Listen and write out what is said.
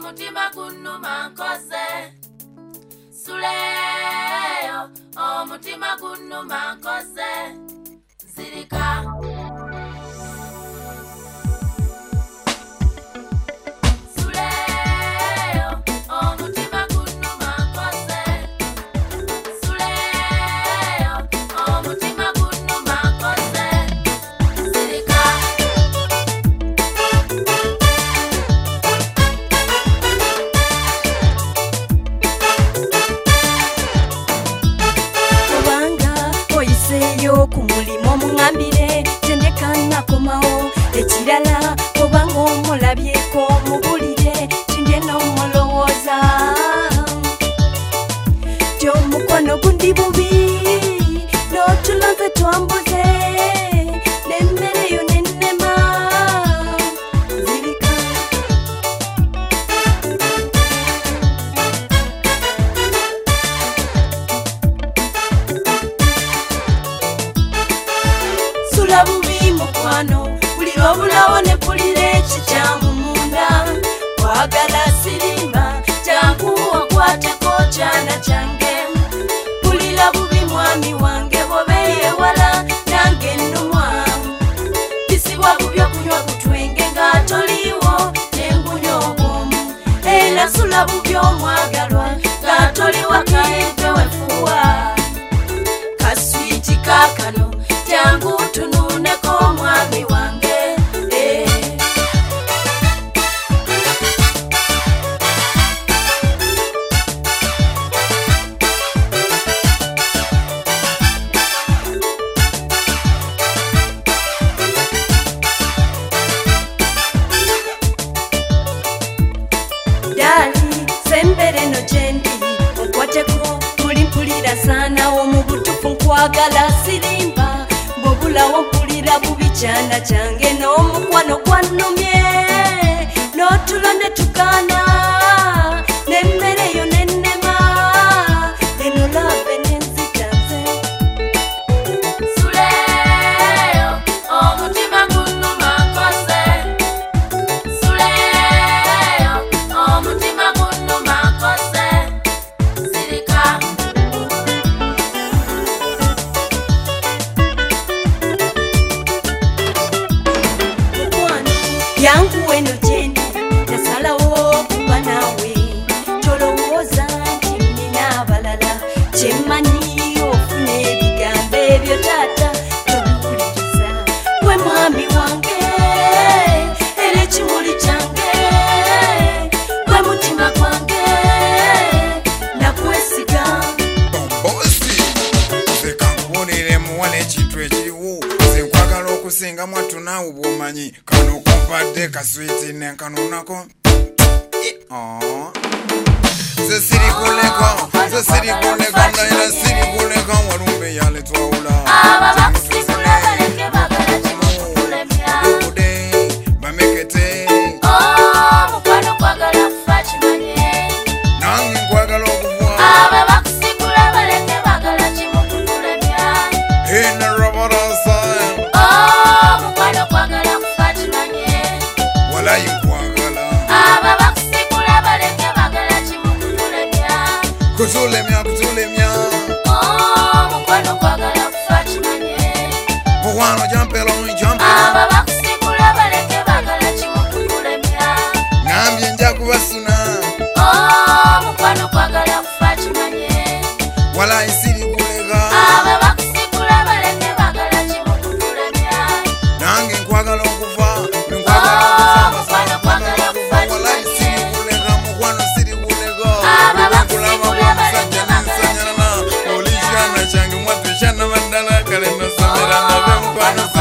omutima gunnuma nkoze suleyo omutima gunnuma nkoze zirika kumulimo mungambire tendekana komao ekirala obanga omulabyeko mubulire tinde n'omulowooza gy'omukono gundi bubi n'otuloze twambuze n'emmere yo n'ennema zirika sula bubi mukwano bulira obulawo ne pulira ekikyamu munda kwagala sirimba jangu okwateko kyana kyange pulira bubi mwami wange bw'obeeyewala nange nnumwa bisibwa bubi okunywa kutwenge nga toliiwo nengunya obwomu era sula bubi omwagalwa nga toli waka empewefuwa kaswiti kakano jangu tununeko mwami wange dali sembere no jendi onkwateko mulimpulira sana omubutufu nkwagala sirimba bobulawo mpulira bubi kyana kyange n'omukwano gwannumye n'otulo ne tukaana n'emmere yo n'ennema eno lave n'enzitanze suleyo omutima gunnuma nkoze suleyo omutima gunnuma nkoze zirika yangu eno jendi nasalawo kuba nawe tolowooza nti nina abalala kyemmanyi ofuna ebigambo ebyo taata tobiwuliriza gwe mwami wange era ekimuli kyange gwe mutima gwange nakwesiga bosi seka nkubulire muwala ekintu ekiriwo senkwagala okusinga mwattu naawe bw'omanyi kano kompadde kaswiti nenkanonako ze sirikuleko naira sirikuleko walumbe yale twawula ababakusigula baleke bagala kimukulemya bamekete mukwano kwagala kufa kimanye nange nkwagala okuvwa ababakusigula baleke bagala kimukulemya enarabarasa mukwano kwagala kufa kimanye walayi nkwagala ababakusigula baleke bagala kimukulemya kutulemya mukwano kwagala kufa kimanye mukwano jampelo ababakusigula baleke bagala kimukulemya nambye nja kubasuna mukwano kwagala kufa kimanye walayi sirikulega ababakusigula baleke bagala kimukulemya nange nkwagala okuva mukwano kwagala kufa walayi kimanye sirikulega mukwano sirikulega ababakusigula baleke bagala olishana kyange mwattu kyana bandala kale nosomera nabe mukwano